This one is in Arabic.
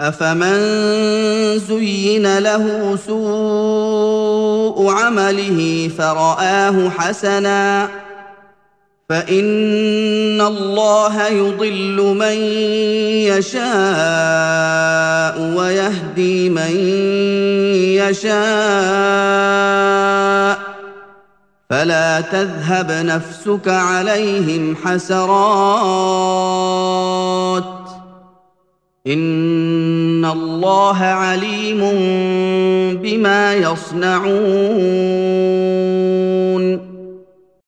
أفمن زين له سوء عمله فرآه حسنا فإن الله يضل من يشاء ويهدي من يشاء فلا تذهب نفسك عليهم حسرات إن الله عليم بما يصنعون